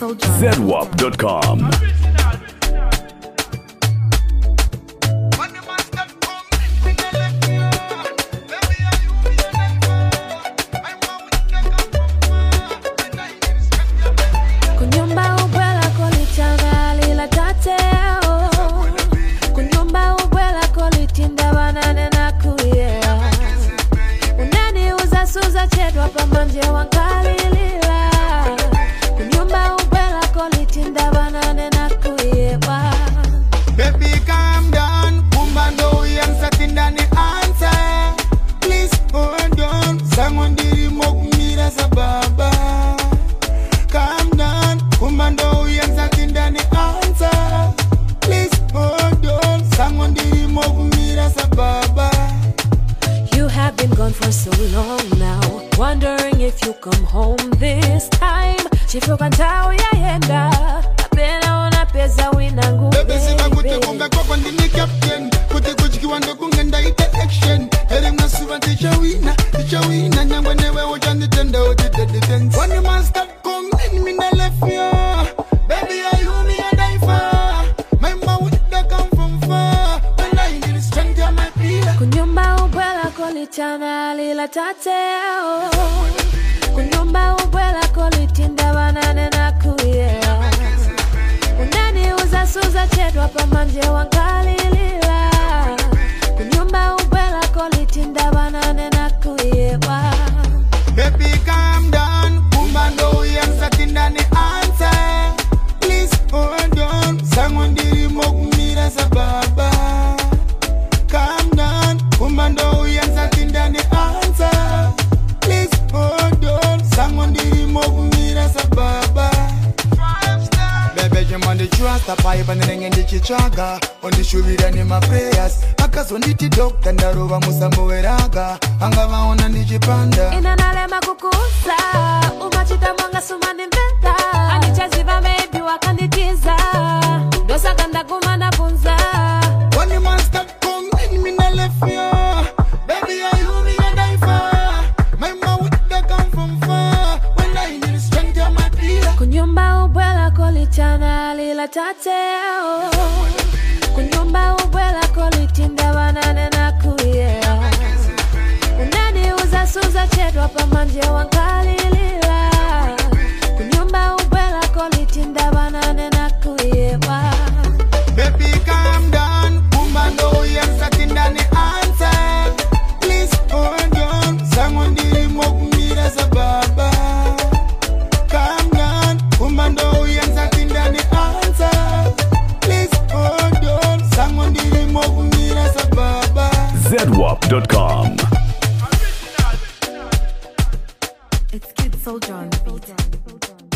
Soldier. ZWAP.com. Kunyumba ubwela kolichanga lila tateo. Kunyumba ubwela kolitinda banane na kuye. Unani uza suza chedwa pamanje wankali lila. Kunyumba ubwela kolitinda banane na kuye. Baby, calm down. Kumando yang satindani answer. Please hold on. Someone diri mokmira sababa. Calm down. Kumando yang satindani answer. Please hold on. Someone diri mokmira sababa. You have been gone for so long now, wondering if you come home this time. Chifuka ntao ya yenda, apena ona pesa winangu. Baby, sima kute kumbe kwa ndini captain. Kute kuchikiwa ndo kungenda ite action. Hele mnasuwa ticha wina. Nyangwe newe ojani tenda ojite defense. When you must start coming, me na left ya. Baby, I you me a die for. My mouth that come from far. When I need strength, you're my pillar. Kunyumba ubwela kolichana lila tateo. Kunyumba ubwela kolitinda banane na kuye. Unani uza suza chedwa pamanje wankali lila. Kunyumba ubwela kolitinda banane na kuye. Baby, calm down. Kumando yang satindani answer. Please hold on. Someone diri mokmira sababa. Calm down. Kumando yang satindani answer. Please hold on. Someone diri mokmira sababa. Baby, you man the trust the pipe and the ring in the chichaga. On the shoe with any my prayers. Akazo niti dog tandarova musambo weraga. Angava ona nijipanda. Inanalema kukuza, umachita mwanga sumani mbenda. Anichaziva maybe wakanditiza. Dosa kanda kumana bunza. When you must stop coming, me na left ya. Baby, I you me a die for. My mouth that come from far. When I need strength, you're my pillar. Kunyumba ubwela kolichana lila tateo. Kunyumba ubwela kolitinda banane na kuye. Unani uza suza chedwa pamanje wankali lila. Kunyumba ubwela kolitinda banane na kuye. Baby, calm down. Kumando yang satindani answer. Please hold on. Someone diri mokmira sababa. Calm down. Kumando yang satindani answer. Please hold on. Someone diri mokmira sababa. ZWAP.com. It's Kid Soldier on the beat.